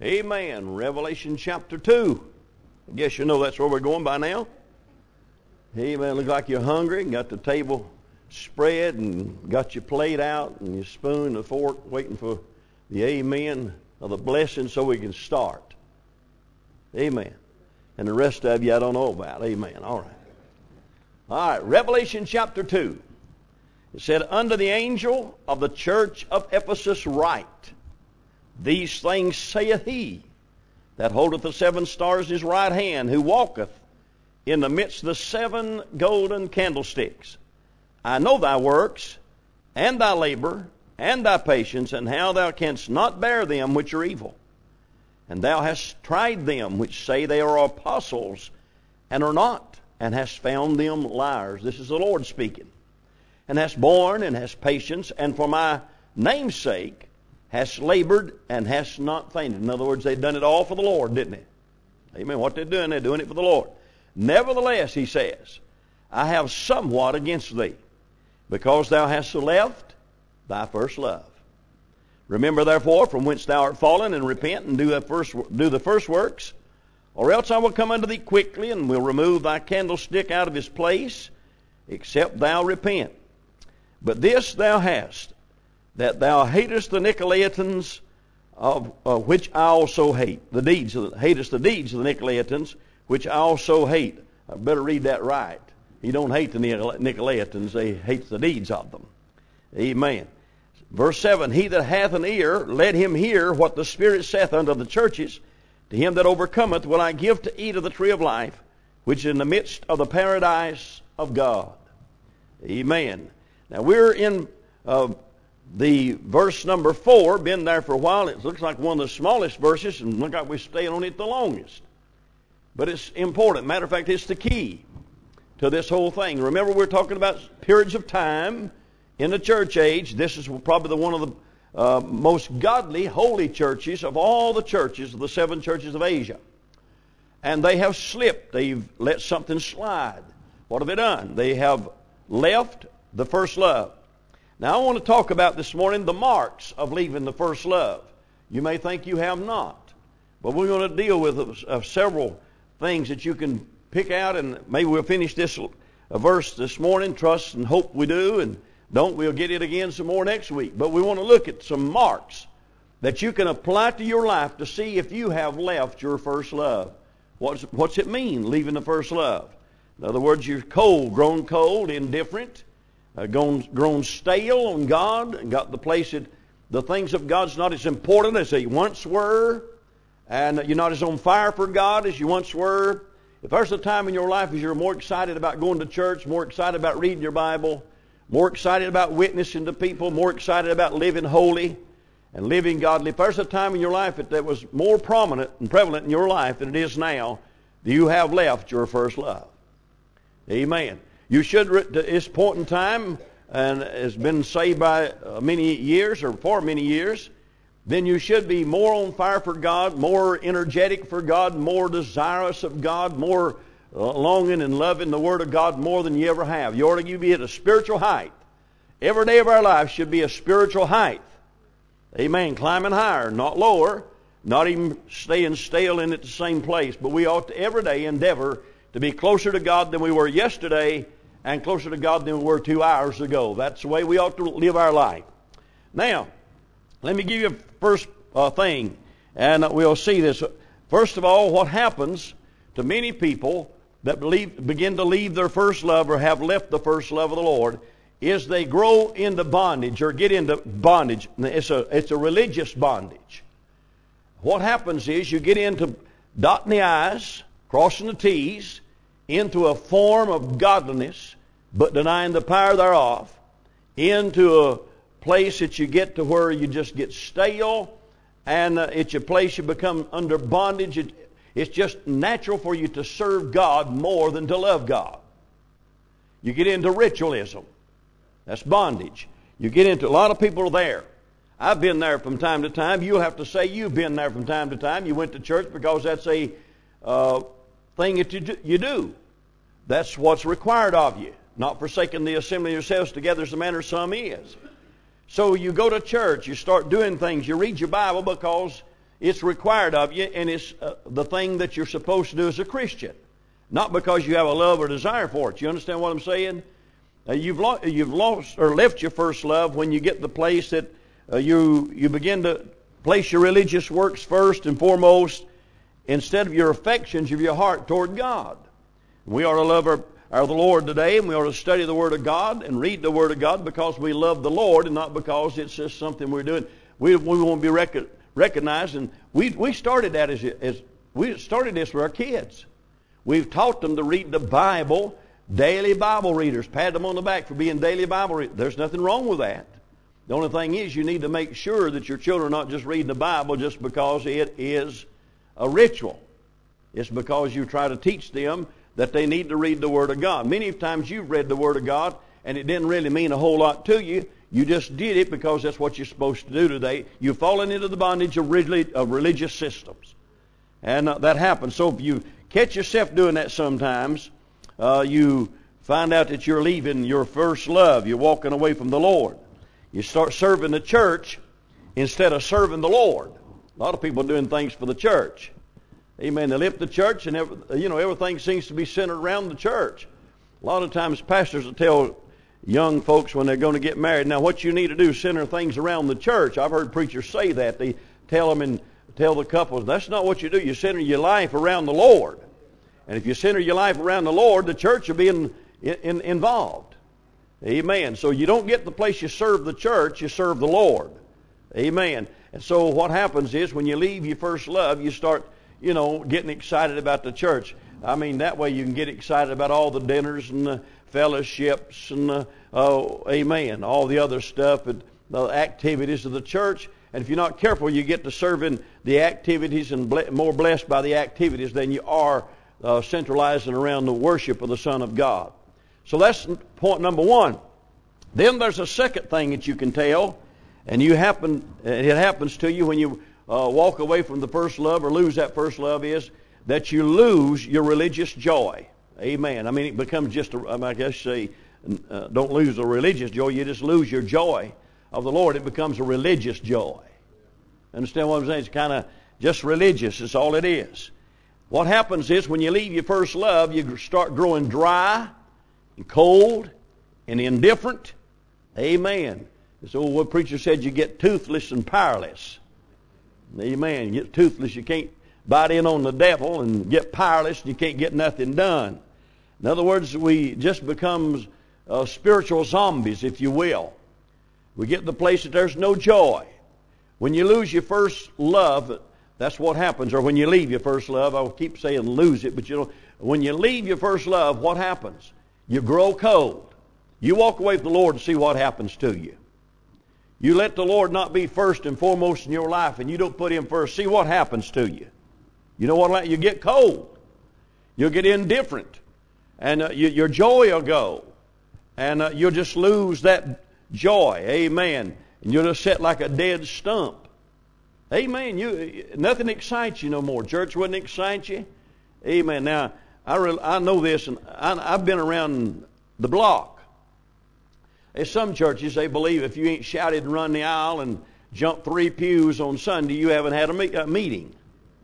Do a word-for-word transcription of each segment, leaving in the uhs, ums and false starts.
Amen. Revelation chapter two. I guess you know that's where we're going by now. Amen. Look like you're hungry. Got the table spread and got your plate out and your spoon and the fork waiting for the amen of the blessing so we can start. Amen. And the rest of you I don't know about. Amen. All right. All right. Revelation chapter two. It said, unto the angel of the church of Ephesus write, these things saith he that holdeth the seven stars in his right hand, who walketh in the midst of the seven golden candlesticks. I know thy works, and thy labor, and thy patience, and how thou canst not bear them which are evil. And thou hast tried them which say they are apostles, and are not, and hast found them liars. This is the Lord speaking. And hast borne, and hast patience, and for my name's sake hast labored, and hast not fainted. In other words, they've done it all for the Lord, didn't they? Amen. What they're doing, they're doing it for the Lord. Nevertheless, he says, I have somewhat against thee, because thou hast left thy first love. Remember therefore from whence thou art fallen, and repent, and do the first, do the first works, or else I will come unto thee quickly, and will remove thy candlestick out of his place, except thou repent. But this thou hast, that thou hatest the Nicolaitans, of uh, which I also hate. The deeds of the, hatest the deeds of the Nicolaitans, which I also hate. I better read that right. He don't hate the Nicolaitans, they hate the deeds of them. Amen. Verse seven, he that hath an ear, let him hear what the Spirit saith unto the churches. To him that overcometh will I give to eat of the tree of life, which is in the midst of the paradise of God. Amen. Now we're in uh, the verse number four, been there for a while. It looks like one of the smallest verses, and look like we're staying on it the longest. But it's important. Matter of fact, it's the key to this whole thing. Remember, we're talking about periods of time in the church age. This is probably the one of the uh, most godly, holy churches of all the churches of the seven churches of Asia. And they have slipped. They've let something slide. What have they done? They have left the first love. Now, I want to talk about this morning the marks of leaving the first love. You may think you have not, but we're going to deal with uh, several things that you can pick out, and maybe we'll finish this uh, verse this morning. Trust and hope we do, and don't, we'll get it again some more next week. But we want to look at some marks that you can apply to your life to see if you have left your first love. What's, what's it mean, leaving the first love? In other words, you're cold, grown cold, indifferent, Uh, grown, grown stale on God, and got the place that the things of God's not as important as they once were, and you're not as on fire for God as you once were. If there's a time in your life as you're more excited about going to church, more excited about reading your Bible, more excited about witnessing to people, more excited about living holy and living godly, if there's a time in your life that, that was more prominent and prevalent in your life than it is now, you have left your first love. Amen. You should, at this point in time, and has been saved by many years or for many years, then you should be more on fire for God, more energetic for God, more desirous of God, more longing and loving the Word of God more than you ever have. You ought to be at a spiritual height. Every day of our life should be a spiritual height. Amen. Climbing higher, not lower, not even staying stale in at the same place. But we ought to every day endeavor to be closer to God than we were yesterday, and closer to God than we were two hours ago. That's the way we ought to live our life. Now, let me give you a first uh, thing, and we'll see this. First of all, what happens to many people that believe, begin to leave their first love or have left the first love of the Lord is they grow into bondage or get into bondage. It's a, it's a religious bondage. What happens is you get into dotting the I's, crossing the T's, into a form of godliness, but denying the power thereof, into a place that you get to where you just get stale, and uh, it's a place you become under bondage. It, it's just natural for you to serve God more than to love God. You get into ritualism. That's bondage. You get into, a lot of people are there. I've been there from time to time. You'll have to say you've been there from time to time. You went to church because that's a uh, thing that you do, you do. That's what's required of you. Not forsaking the assembly of yourselves together as the manner of some is. So you go to church, you start doing things, you read your Bible because it's required of you, and it's uh, the thing that you're supposed to do as a Christian. Not because you have a love or desire for it. You understand what I'm saying? Uh, you've, lo- you've lost or left your first love when you get to the place that uh, you, you begin to place your religious works first and foremost instead of your affections of your heart toward God. We are to love our, our the Lord today, and we are to study the Word of God and read the Word of God because we love the Lord and not because it's just something we're doing. We, we want to be rec- recognized, and we, we started that as, as we started this with our kids. We've taught them to read the Bible, daily Bible readers. Pat them on the back for being daily Bible readers. There's nothing wrong with that. The only thing is you need to make sure that your children are not just reading the Bible just because it is a ritual. It's because you try to teach them that they need to read the Word of God. Many times you've read the Word of God and it didn't really mean a whole lot to you. You just did it because that's what you're supposed to do today. You've fallen into the bondage of religious systems. And uh, that happens. So if you catch yourself doing that sometimes, uh, you find out that you're leaving your first love. You're walking away from the Lord. You start serving the church instead of serving the Lord. A lot of people are doing things for the church. Amen. They lift the church, and every, you know everything seems to be centered around the church. A lot of times pastors will tell young folks when they're going to get married, now what you need to do is center things around the church. I've heard preachers say that. They tell them and tell the couples, that's not what you do. You center your life around the Lord. And if you center your life around the Lord, the church will be in, in, involved. Amen. So you don't get the place you serve the church, you serve the Lord. Amen. And so what happens is when you leave your first love, you start, you know, getting excited about the church. I mean, that way you can get excited about all the dinners and the fellowships and the, oh, amen, all the other stuff and the activities of the church. And if you're not careful, you get to serving the activities and ble- more blessed by the activities than you are uh, centralizing around the worship of the Son of God. So that's point number one. Then there's a second thing that you can tell, and you happen it happens to you when you uh, walk away from the first love or lose that first love, is that you lose your religious joy. Amen. I mean, it becomes just, a, I guess say, uh, don't lose the religious joy, you just lose your joy of the Lord. It becomes a religious joy. Understand what I'm saying? It's kind of just religious. It's all it is. What happens is when you leave your first love, you start growing dry and cold and indifferent. Amen. This old what preacher said, you get toothless and powerless. Amen. You get toothless, you can't bite in on the devil, and get powerless, and you can't get nothing done. In other words, we just become uh, spiritual zombies, if you will. We get to the place that there's no joy. When you lose your first love, that's what happens. Or when you leave your first love, I will keep saying lose it, but you know, when you leave your first love, what happens? You grow cold. You walk away from the Lord and see what happens to you. You let the Lord not be first and foremost in your life, and you don't put Him first. See what happens to you. You know what? You get cold. You'll get indifferent. And uh, you, your joy will go. And uh, you'll just lose that joy. Amen. And you'll just sit like a dead stump. Amen. You nothing excites you no more. Church wouldn't excite you. Amen. Now, I, re- I know this, and I, I've been around the block. There's some churches, they believe if you ain't shouted and run the aisle and jumped three pews on Sunday, you haven't had a, me- a meeting.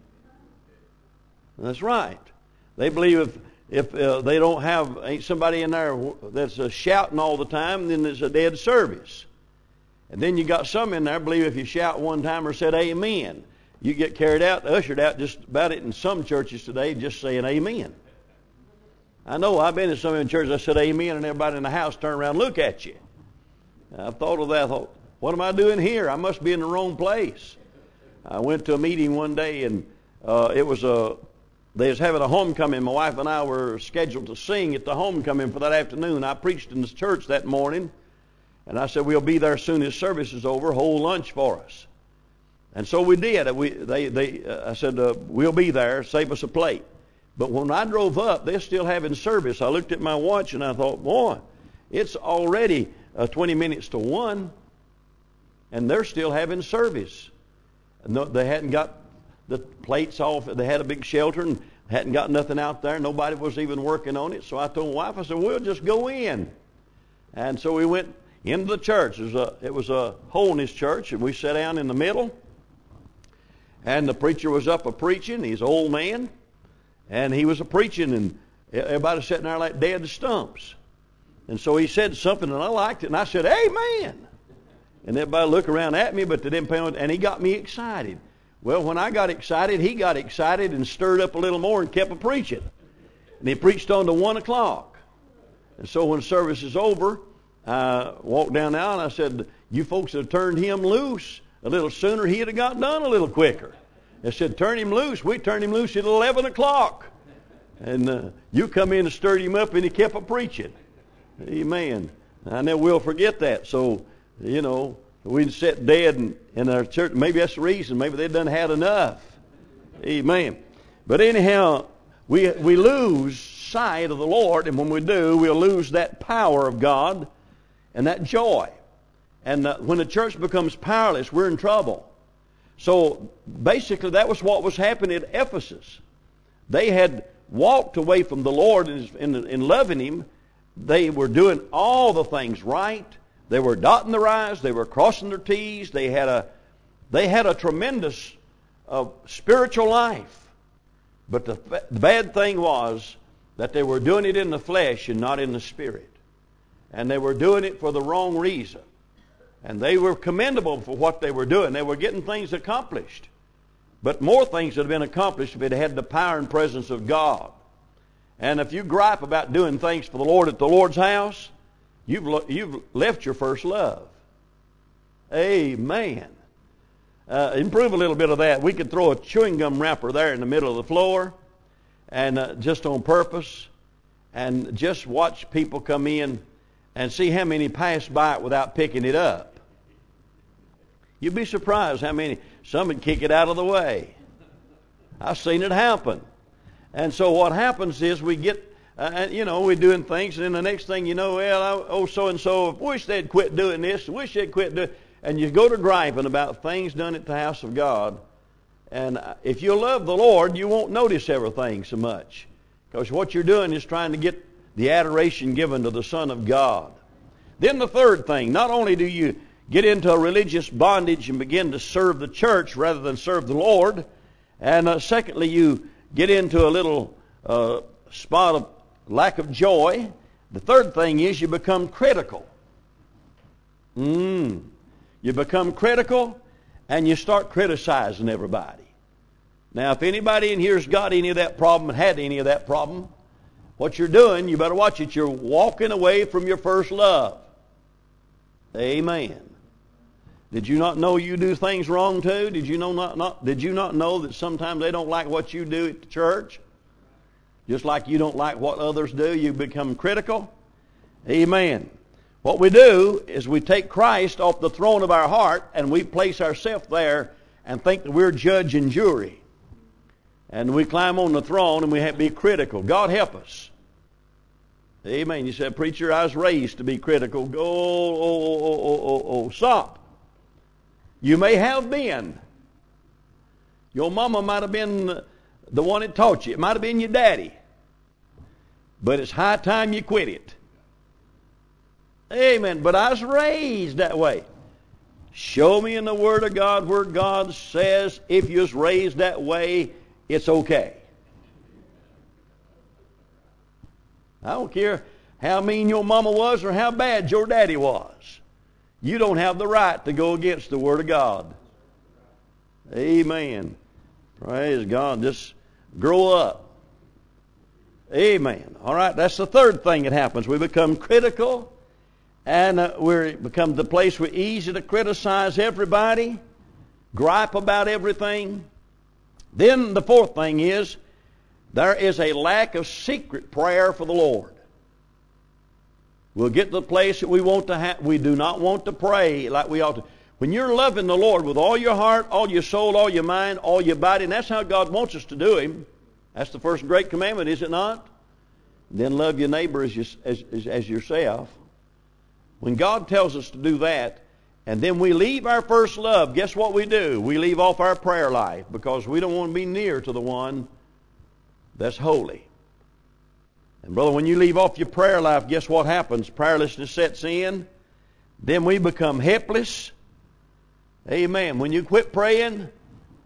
That's right. They believe if if uh, they don't have ain't somebody in there that's uh, shouting all the time, then it's a dead service. And then you got some in there believe if you shout one time or said amen, you get carried out, ushered out just about it in some churches today, just saying amen. I know I've been in some of the churches, I said amen, and everybody in the house turned around and look at you. I thought of that. I thought, what am I doing here? I must be in the wrong place. I went to a meeting one day, and uh, it was a they was having a homecoming. My wife and I were scheduled to sing at the homecoming for that afternoon. I preached in the church that morning, and I said, we'll be there as soon as service is over, hold lunch for us. And so we did. We, they, they, uh, I said, uh, we'll be there, save us a plate. But when I drove up, they're still having service. I looked at my watch, and I thought, boy, it's already uh, twenty minutes to one, and they're still having service. And they hadn't got the plates off. They had a big shelter and hadn't got nothing out there. Nobody was even working on it. So I told my wife, I said, we'll just go in. And so we went into the church. It was a, it was a holiness church, and we sat down in the middle. And the preacher was up a preaching. He's an old man. And he was a preaching, and everybody sitting there like dead stumps. And so he said something, and I liked it. And I said, amen. And everybody looked around at me, but they didn't pay on it. And he got me excited. Well, when I got excited, he got excited and stirred up a little more and kept a preaching. And he preached on to one o'clock. And so when service is over, I walked down the aisle and I said, you folks have turned him loose a little sooner, he'd have got done a little quicker. They said, turn him loose. We turned him loose at eleven o'clock. And uh, you come in and stirred him up, and he kept a preaching. Amen. I never will forget that. So, you know, we'd sit dead in, in our church. Maybe that's the reason. Maybe they done had enough. Amen. But anyhow, we we lose sight of the Lord, and when we do, we'll lose that power of God and that joy. And uh, when the church becomes powerless, we're in trouble. So basically, that was what was happening at Ephesus. They had walked away from the Lord in, in, in loving Him. They were doing all the things right. They were dotting their I's. They were crossing their T's. They had a, they had a tremendous uh, spiritual life. But the, the bad thing was that they were doing it in the flesh and not in the spirit. And they were doing it for the wrong reason. And they were commendable for what they were doing. They were getting things accomplished. But more things would have been accomplished if it had the power and presence of God. And if you gripe about doing things for the Lord at the Lord's house, you've, you've left your first love. Amen. Uh, improve a little bit of that. We could throw a chewing gum wrapper there in the middle of the floor, and uh, just on purpose, and just watch people come in and see how many pass by it without picking it up. You'd be surprised how many. Some would kick it out of the way. I've seen it happen. And so what happens is we get, uh, you know, we're doing things, and then the next thing you know, well, I, oh, so-and-so, wish they'd quit doing this, wish they'd quit doing, and you go to griping about things done at the house of God. And if you love the Lord, you won't notice everything so much. Because what you're doing is trying to get the adoration given to the Son of God. Then the third thing, not only do you get into a religious bondage and begin to serve the church rather than serve the Lord, and uh, secondly, you get into a little uh, spot of lack of joy. The third thing is you become critical. Mm. You become critical, and you start criticizing everybody. Now, if anybody in here's got any of that problem and had any of that problem, what you're doing, you better watch it. You're walking away from your first love. Amen. Did you not know you do things wrong too? Did you know not, not did you not know that sometimes they don't like what you do at the church? Just like you don't like what others do, you become critical. Amen. What we do is we take Christ off the throne of our heart and we place ourselves there and think that we're judge and jury. And we climb on the throne and we have to be critical. God help us. Amen. You said, preacher, I was raised to be critical. Go, oh, oh, oh, oh, oh, oh, stop. You may have been. Your mama might have been the one that taught you. It might have been your daddy. But it's high time you quit it. Amen. But I was raised that way. Show me in the Word of God where God says if you was raised that way, it's okay. I don't care how mean your mama was or how bad your daddy was. You don't have the right to go against the Word of God. Amen. Praise God. Just grow up. Amen. All right, that's the third thing that happens. We become critical, and uh, we become the place we're easy to criticize everybody, gripe about everything. Then the fourth thing is there is a lack of secret prayer for the Lord. We'll get to the place that we want to have. We do not want to pray like we ought to. When you're loving the Lord with all your heart, all your soul, all your mind, all your body, and that's how God wants us to do Him. That's the first great commandment, is it not? Then love your neighbor as, you, as, as, as yourself. When God tells us to do that, and then we leave our first love, guess what we do? We leave off our prayer life because we don't want to be near to the one that's holy. And brother, when you leave off your prayer life, guess what happens? Prayerlessness sets in. Then we become helpless. Amen. When you quit praying,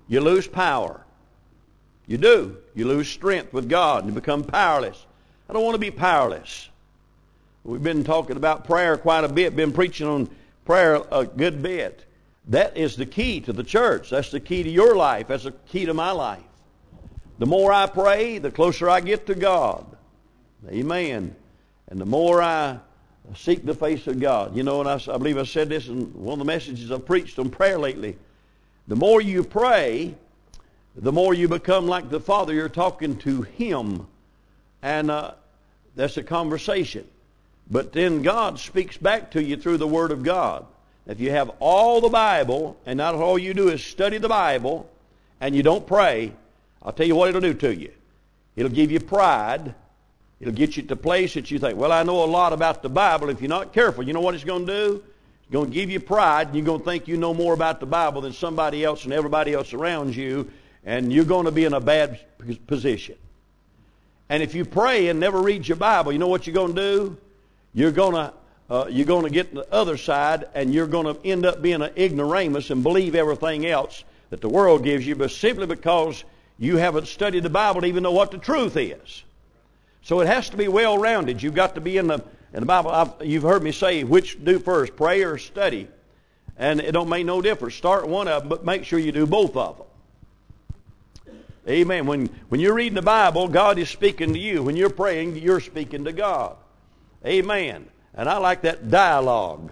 you lose power. You do. You lose strength with God and you become powerless. I don't want to be powerless. We've been talking about prayer quite a bit, been preaching on prayer a good bit. That is the key to the church. That's the key to your life. That's the key to my life. The more I pray, the closer I get to God. Amen. And the more I seek the face of God. You know, and I, I believe I said this in one of the messages I've preached on prayer lately. The more you pray, the more you become like the Father. You're talking to Him. And uh, that's a conversation. But then God speaks back to you through the Word of God. If you have all the Bible, and not all you do is study the Bible, and you don't pray, I'll tell you what it'll do to you. It'll give you pride. It'll get you to a place that you think, well, I know a lot about the Bible. If you're not careful, you know what it's going to do? It's going to give you pride, and you're going to think you know more about the Bible than somebody else and everybody else around you, and you're going to be in a bad position. And if you pray and never read your Bible, you know what you're going to do? You're going to uh, you're going to get to the other side, and you're going to end up being an ignoramus and believe everything else that the world gives you, but simply because you haven't studied the Bible to even know what the truth is. So it has to be well-rounded. You've got to be in the in the Bible. I've, you've heard me say, which do first, pray or study? And it don't make no difference. Start one of them, but make sure you do both of them. Amen. When when you're reading the Bible, God is speaking to you. When you're praying, you're speaking to God. Amen. And I like that dialogue.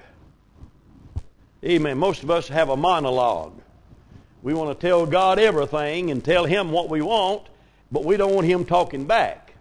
Amen. Most of us have a monologue. We want to tell God everything and tell Him what we want, but we don't want Him talking back.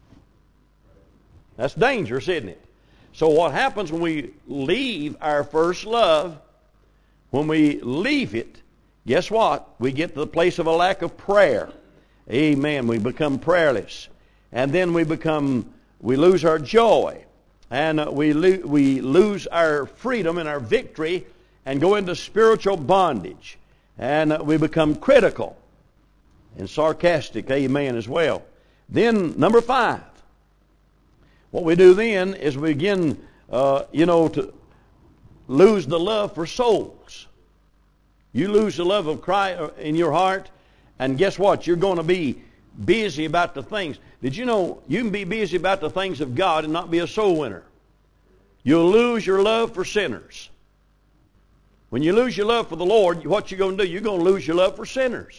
That's dangerous, isn't it? So what happens when we leave our first love, when we leave it, guess what? We get to the place of a lack of prayer. Amen. We become prayerless. And then we become, we lose our joy. And uh, we, lo- we lose our freedom and our victory and go into spiritual bondage. And uh, we become critical and sarcastic. Amen as well. Then, number five. What we do then is we begin, uh, you know, to lose the love for souls. You lose the love of Christ in your heart, and guess what? You're going to be busy about the things. Did you know you can be busy about the things of God and not be a soul winner? You'll lose your love for sinners. When you lose your love for the Lord, what you're going to do? You're going to lose your love for sinners.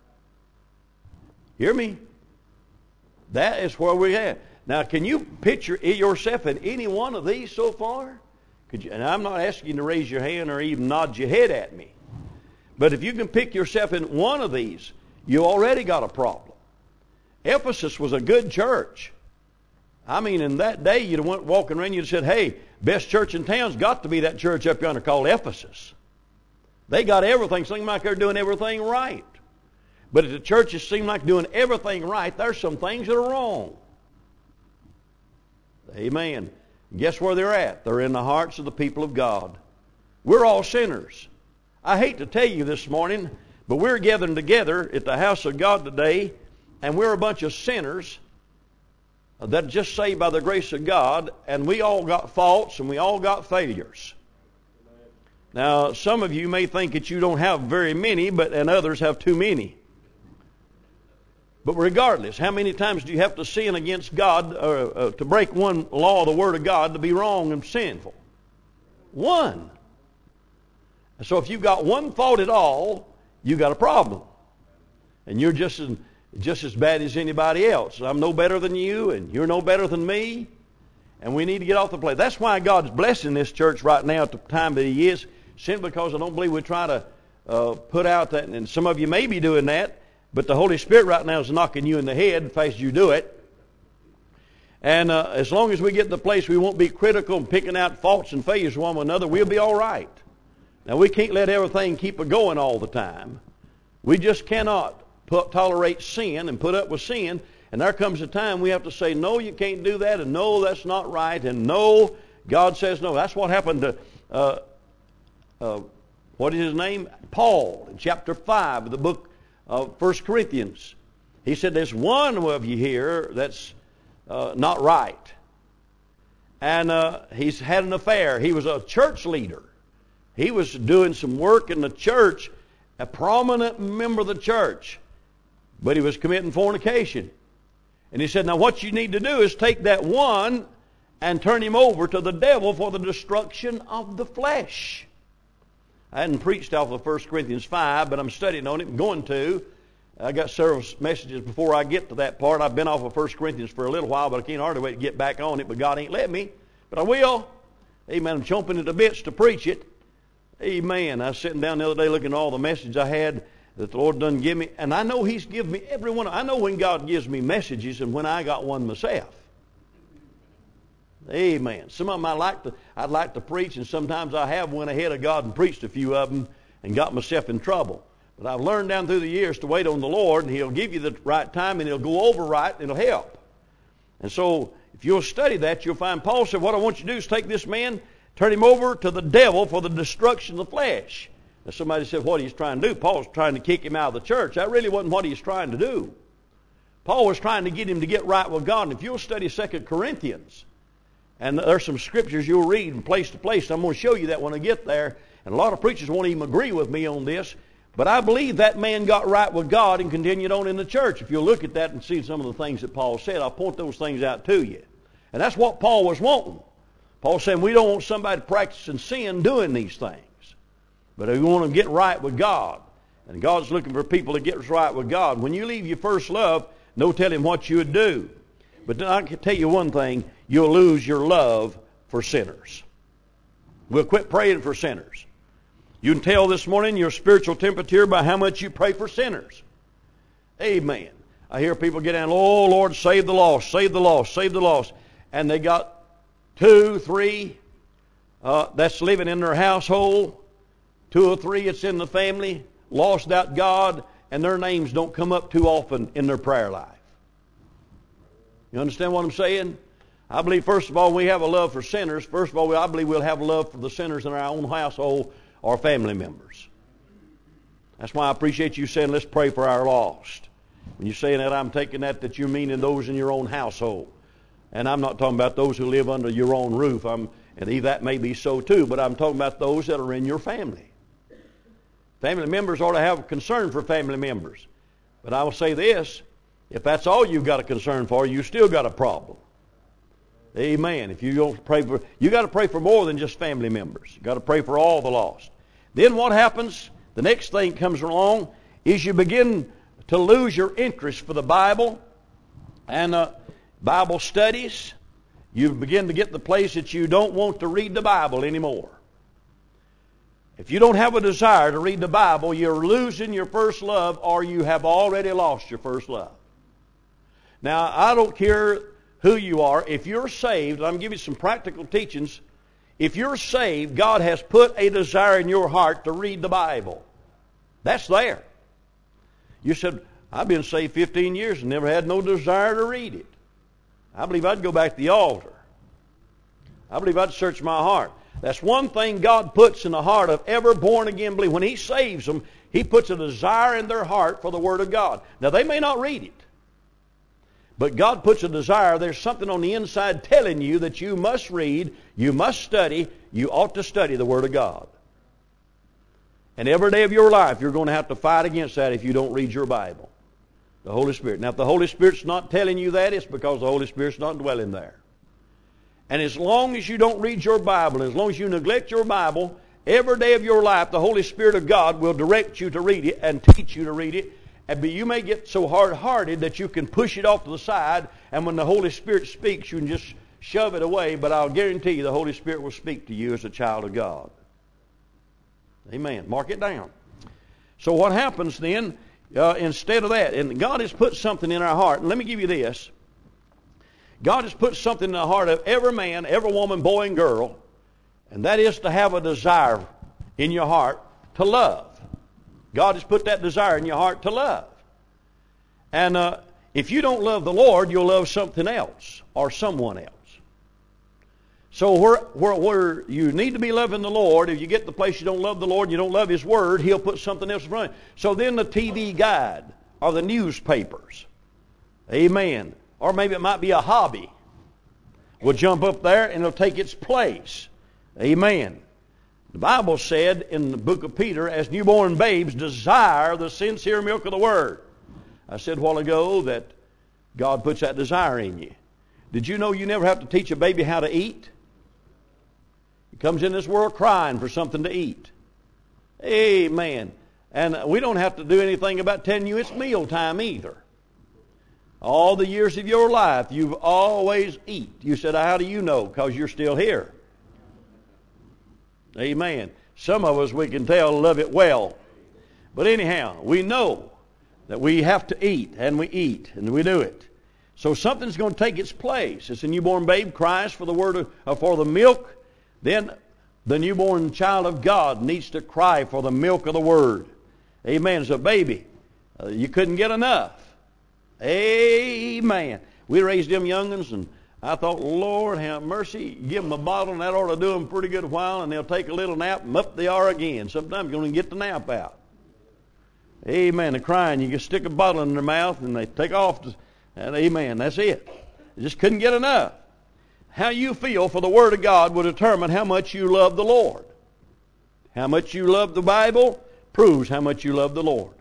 Hear me? That is where we're at. Now, can you picture yourself in any one of these so far? Could you, and I'm not asking you to raise your hand or even nod your head at me. But if you can pick yourself in one of these, you already got a problem. Ephesus was a good church. I mean, in that day, you'd have went walking around, you'd have said, hey, best church in town's got to be that church up yonder called Ephesus. They got everything. Seems like they're doing everything right. But if the churches seem like doing everything right, there's some things that are wrong. Amen. Guess where they're at? They're in the hearts of the people of God. We're all sinners. I hate to tell you this morning, but we're gathering together at the house of God today, and we're a bunch of sinners that are just saved by the grace of God, and we all got faults and we all got failures. Now, some of you may think that you don't have very many, but and others have too many. But regardless, how many times do you have to sin against God, uh, uh, to break one law of the Word of God, to be wrong and sinful? One. So if you've got one fault at all, you've got a problem. And you're just as, just as bad as anybody else. I'm no better than you, and you're no better than me. And we need to get off the plate. That's why God's blessing this church right now at the time that He is, simply because I don't believe we try to uh, put out that, and some of you may be doing that, but the Holy Spirit right now is knocking you in the head as fast as you do it. And uh, as long as we get to the place we won't be critical and picking out faults and failures one with another, we'll be all right. Now, we can't let everything keep going all the time. We just cannot put, tolerate sin and put up with sin. And there comes a time we have to say, no, you can't do that, and no, that's not right, and no, God says no. That's what happened to, uh, uh, what is his name? Paul, in chapter five of the book of First Corinthians. He said, there's one of you here that's uh, not right. And uh, he's had an affair. He was a church leader. He was doing some work in the church, a prominent member of the church, but he was committing fornication. And he said, now what you need to do is take that one and turn him over to the devil for the destruction of the flesh. I hadn't preached off of First Corinthians five, but I'm studying on it and going to. I got several messages before I get to that part. I've been off of First Corinthians for a little while, but I can't hardly wait to get back on it, but God ain't let me. But I will. Amen. I'm chomping at the bits to preach it. Amen. I was sitting down the other day looking at all the messages I had that the Lord done give me. And I know He's given me every one. I know when God gives me messages and when I got one myself. Amen. Some of them I like to, I'd like to preach, and sometimes I have went ahead of God and preached a few of them and got myself in trouble. But I've learned down through the years to wait on the Lord, and He'll give you the right time, and He'll go over right, and it'll help. And so if you'll study that, you'll find Paul said, what I want you to do is take this man, turn him over to the devil for the destruction of the flesh. Now somebody said, what he's trying to do? Paul's trying to kick him out of the church. That really wasn't what he's trying to do. Paul was trying to get him to get right with God. And if you'll study Second Corinthians, and there's some scriptures you'll read from place to place, I'm going to show you that when I get there. And a lot of preachers won't even agree with me on this. But I believe that man got right with God and continued on in the church. If you'll look at that and see some of the things that Paul said, I'll point those things out to you. And that's what Paul was wanting. Paul's saying we don't want somebody practicing sin doing these things. But we want to get right with God. And God's looking for people to get right with God. When you leave your first love, no telling what you would do. But I can tell you one thing, you'll lose your love for sinners. We'll quit praying for sinners. You can tell this morning your spiritual temperature by how much you pray for sinners. Amen. I hear people get in, oh Lord, save the lost, save the lost, save the lost. And they got two, three uh, that's living in their household, two or three that's in the family, lost without God, and their names don't come up too often in their prayer life. You understand what I'm saying? I believe, first of all, we have a love for sinners. First of all, I believe we'll have a love for the sinners in our own household or family members. That's why I appreciate you saying, let's pray for our lost. When you're saying that, I'm taking that that you're meaning those in your own household. And I'm not talking about those who live under your own roof. I'm, and that may be so too, but I'm talking about those that are in your family. Family members ought to have a concern for family members. But I will say this, if that's all you've got a concern for, you still got a problem. Amen. If you don't pray for, you got to pray for more than just family members. You got to pray for all the lost. Then what happens? The next thing comes along is you begin to lose your interest for the Bible and uh, Bible studies. You begin to get the place that you don't want to read the Bible anymore. If you don't have a desire to read the Bible, you're losing your first love, or you have already lost your first love. Now, I don't care who you are. If you're saved, I'm going to give you some practical teachings. If you're saved, God has put a desire in your heart to read the Bible. That's there. You said, I've been saved fifteen years and never had no desire to read it. I believe I'd go back to the altar. I believe I'd search my heart. That's one thing God puts in the heart of every born-again believer. When He saves them, He puts a desire in their heart for the Word of God. Now, they may not read it. But God puts a desire. There's something on the inside telling you that you must read, you must study, you ought to study the Word of God. And every day of your life, you're going to have to fight against that if you don't read your Bible. The Holy Spirit. Now, if the Holy Spirit's not telling you that, it's because the Holy Spirit's not dwelling there. And as long as you don't read your Bible, as long as you neglect your Bible, every day of your life, the Holy Spirit of God will direct you to read it and teach you to read it. But you may get so hard-hearted that you can push it off to the side, and when the Holy Spirit speaks, you can just shove it away. But I'll guarantee you the Holy Spirit will speak to you as a child of God. Amen. Mark it down. So what happens then, uh, instead of that, and God has put something in our heart, and let me give you this. God has put something in the heart of every man, every woman, boy, and girl, and that is to have a desire in your heart to love. God has put that desire in your heart to love. And uh, if you don't love the Lord, you'll love something else or someone else. So where, where, where you need to be loving the Lord, if you get to the place you don't love the Lord and you don't love His Word, He'll put something else in front of you. So then the T V guide or the newspapers, amen, or maybe it might be a hobby, will jump up there and it'll take its place. Amen. The Bible said in the book of Peter, as newborn babes desire the sincere milk of the Word. I said a while ago that God puts that desire in you. Did you know you never have to teach a baby how to eat? He comes in this world crying for something to eat. Amen. And we don't have to do anything about telling you it's meal time either. All the years of your life, you've always eat. You said, how do you know? Because you're still here. Amen. Some of us, we can tell, love it well. But anyhow, we know that we have to eat, and we eat, and we do it. So something's going to take its place. As a newborn babe cries for the word of, uh, for the milk, then the newborn child of God needs to cry for the milk of the Word. Amen. As a baby, uh, you couldn't get enough. Amen. We raised them young'uns, and I thought, Lord, have mercy. Give them a bottle, and that ought to do them a pretty good while, and they'll take a little nap, and up they are again. Sometimes you don't even get the nap out. Amen. They're crying. You just stick a bottle in their mouth, and they take off, to, and amen. That's it. They just couldn't get enough. How you feel for the Word of God will determine how much you love the Lord. How much you love the Bible proves how much you love the Lord.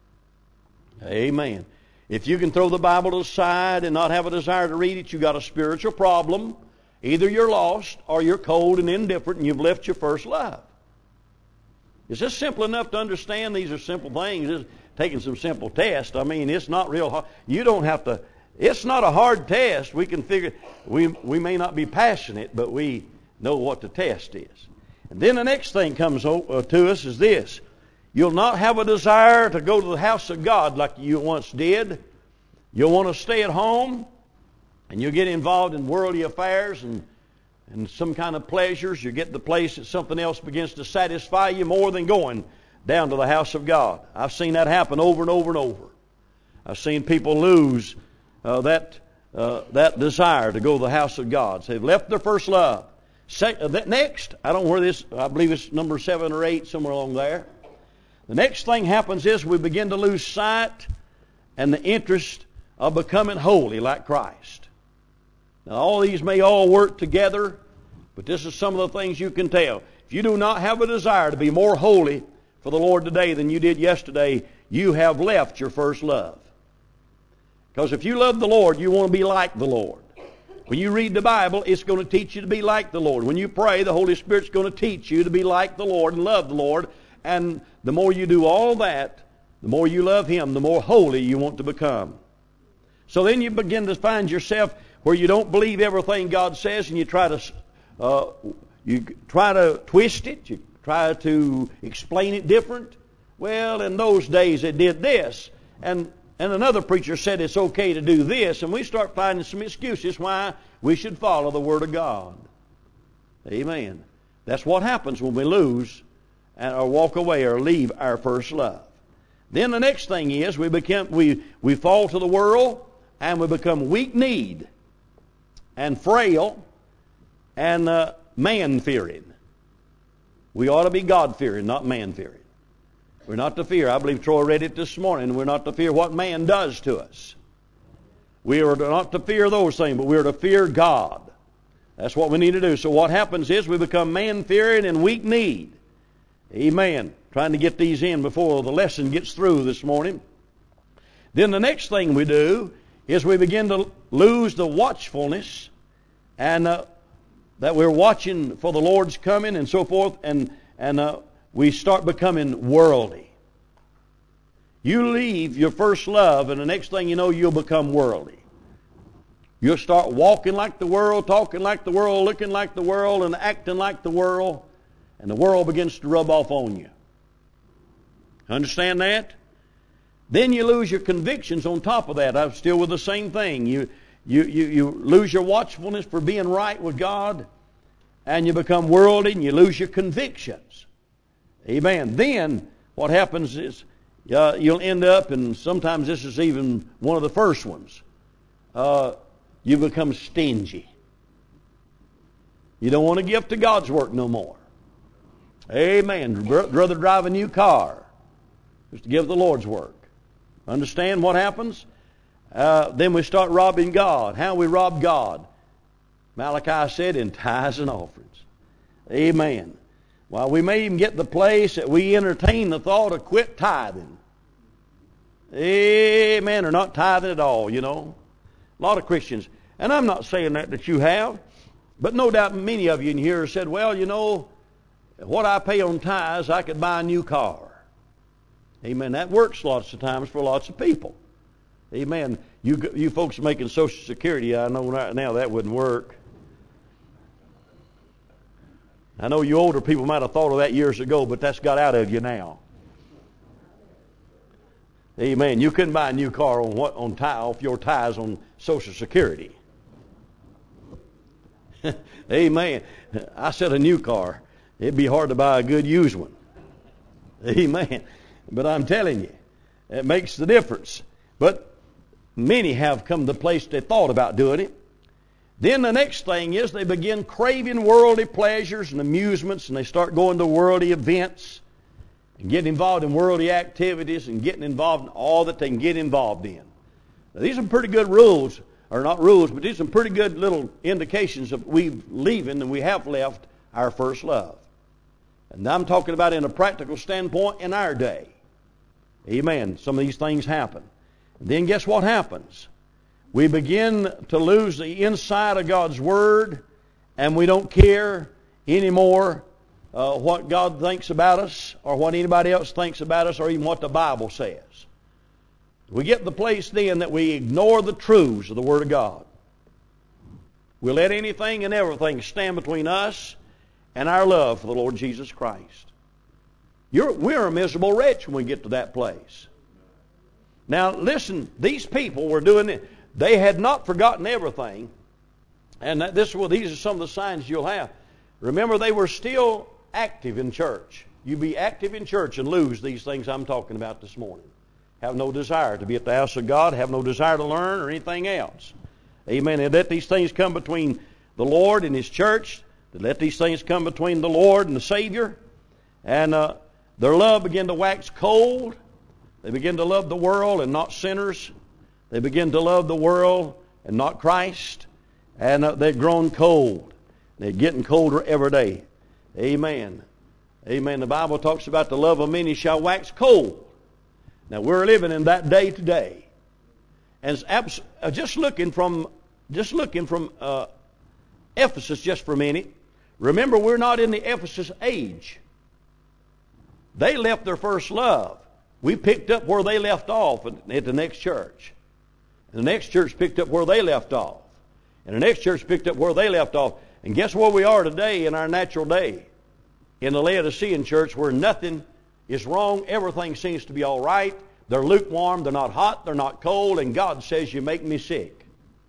Amen. If you can throw the Bible aside and not have a desire to read it, you've got a spiritual problem. Either you're lost or you're cold and indifferent and you've left your first love. Is this simple enough to understand? These are simple things. It's taking some simple tests. I mean, it's not real hard. You don't have to, it's not a hard test. We can figure, we, we may not be passing it, but we know what the test is. And then the next thing comes to us is this. You'll not have a desire to go to the house of God like you once did. You'll want to stay at home, and you'll get involved in worldly affairs and, and some kind of pleasures. You get to the place that something else begins to satisfy you more than going down to the house of God. I've seen that happen over and over and over. I've seen people lose uh, that uh, that desire to go to the house of God. So they've left their first love. Say, uh, that next, I don't know where this, I believe it's number seven or eight, somewhere along there. The next thing happens is we begin to lose sight and the interest of becoming holy like Christ. Now all these may all work together, but this is some of the things you can tell. If you do not have a desire to be more holy for the Lord today than you did yesterday, you have left your first love. Because if you love the Lord, you want to be like the Lord. When you read the Bible, it's going to teach you to be like the Lord. When you pray, the Holy Spirit's going to teach you to be like the Lord and love the Lord. And the more you do all that, the more you love Him, the more holy you want to become. So then you begin to find yourself where you don't believe everything God says, and you try to uh, you try to twist it, you try to explain it different. Well, in those days they did this, and and another preacher said it's okay to do this, and we start finding some excuses why we should follow the Word of God. Amen. That's what happens when we lose or walk away or leave our first love. Then the next thing is we become we we fall to the world and we become weak-kneed and frail and uh, man-fearing. We ought to be God-fearing, not man-fearing. We're not to fear. I believe Troy read it this morning. We're not to fear what man does to us. We are not to fear those things, but we are to fear God. That's what we need to do. So what happens is we become man-fearing and weak-kneed. Amen. Trying to get these in before the lesson gets through this morning. Then the next thing we do is we begin to lose the watchfulness and uh, that we're watching for the Lord's coming and so forth, and and uh, we start becoming worldly. You leave your first love, and the next thing you know, you'll become worldly. You'll start walking like the world, talking like the world, looking like the world, and acting like the world. And the world begins to rub off on you. Understand that? Then you lose your convictions on top of that. I'm still with the same thing. You, you, you, you lose your watchfulness for being right with God, and you become worldly, and you lose your convictions. Amen. Then what happens is uh, you'll end up, and sometimes this is even one of the first ones, uh, you become stingy. You don't want to give to God's work no more. Amen. Rather drive a new car just to give the Lord's work. Understand what happens? Uh, then we start robbing God. How we rob God? Malachi said in tithes and offerings. Amen. Well, we may even get to the place that we entertain the thought of quit tithing. Amen. Or not tithing at all, you know. A lot of Christians. And I'm not saying that that you have. But no doubt many of you in here said, well, you know, what I pay on tithes, I could buy a new car. Amen. That works lots of times for lots of people. Amen. You you folks making Social Security, I know right now that wouldn't work. I know you older people might have thought of that years ago, but that's got out of you now. Amen. You couldn't buy a new car on what on tie off your tithes on Social Security. Amen. I said a new car. It'd be hard to buy a good used one. Amen. But I'm telling you, it makes the difference. But many have come to the place they thought about doing it. Then the next thing is they begin craving worldly pleasures and amusements, and they start going to worldly events and getting involved in worldly activities and getting involved in all that they can get involved in. Now, these are pretty good rules, or not rules, but these are some pretty good little indications of we've leaving and we have left our first love. And I'm talking about in a practical standpoint in our day. Amen. Some of these things happen. And then guess what happens? We begin to lose the insight of God's Word, and we don't care anymore uh, what God thinks about us or what anybody else thinks about us or even what the Bible says. We get to the place then that we ignore the truths of the Word of God. We let anything and everything stand between us and our love for the Lord Jesus Christ. You're, we're a miserable wretch when we get to that place. Now listen, these people were doing it. They had not forgotten everything. And that this well, these are some of the signs you'll have. Remember, they were still active in church. You be active in church and lose these things I'm talking about this morning. Have no desire to be at the house of God. Have no desire to learn or anything else. Amen. And let these things come between the Lord and His church. Let these things come between the Lord and the Savior. And uh, their love began to wax cold. They begin to love the world and not sinners. They begin to love the world and not Christ. And uh, they've grown cold. They're getting colder every day. Amen. Amen. The Bible talks about the love of many shall wax cold. Now we're living in that day today. And abs- uh, just looking from just looking from uh, Ephesus just for a minute. Remember, we're not in the Ephesus age. They left their first love. We picked up where they left off at the next church. And the next church picked up where they left off. And the next church picked up where they left off. And guess where we are today in our natural day? In the Laodicean church where nothing is wrong. Everything seems to be all right. They're lukewarm. They're not hot. They're not cold. And God says, you make me sick.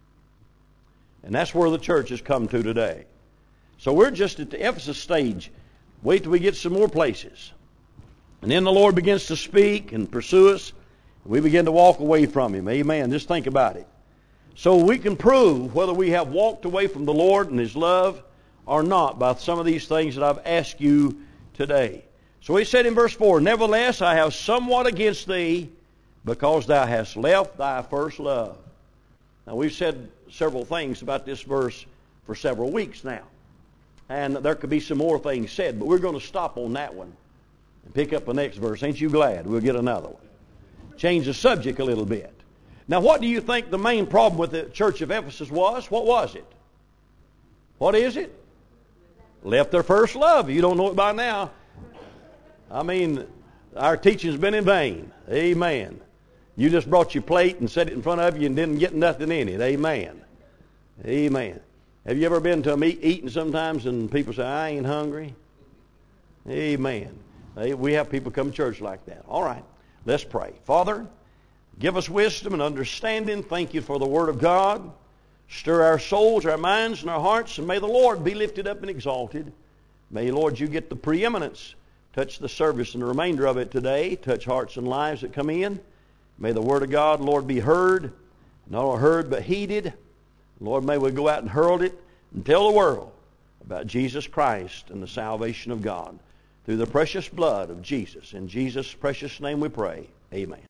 And that's where the church has come to today. So we're just at the Ephesus stage. Wait till we get some more places. And then the Lord begins to speak and pursue us. We begin to walk away from Him. Amen. Just think about it. So we can prove whether we have walked away from the Lord and His love or not by some of these things that I've asked you today. So He said in verse four, nevertheless, I have somewhat against thee, because thou hast left thy first love. Now we've said several things about this verse for several weeks now. And there could be some more things said, but we're going to stop on that one and pick up the next verse. Ain't you glad? We'll get another one. Change the subject a little bit. Now, what do you think the main problem with the church of Ephesus was? What was it? What is it? Left their first love. You don't know it by now. I mean, our teaching's been in vain. Amen. You just brought your plate and set it in front of you and didn't get nothing in it. Amen. Amen. Have you ever been to a meet eating sometimes and people say, I ain't hungry? Amen. We have people come to church like that. All right. Let's pray. Father, give us wisdom and understanding. Thank you for the Word of God. Stir our souls, our minds, and our hearts, and may the Lord be lifted up and exalted. May, Lord, you get the preeminence. Touch the service and the remainder of it today. Touch hearts and lives that come in. May the Word of God, Lord, be heard. Not only heard, but heeded. Lord, may we go out and hurl it and tell the world about Jesus Christ and the salvation of God through the precious blood of Jesus. In Jesus' precious name we pray. Amen.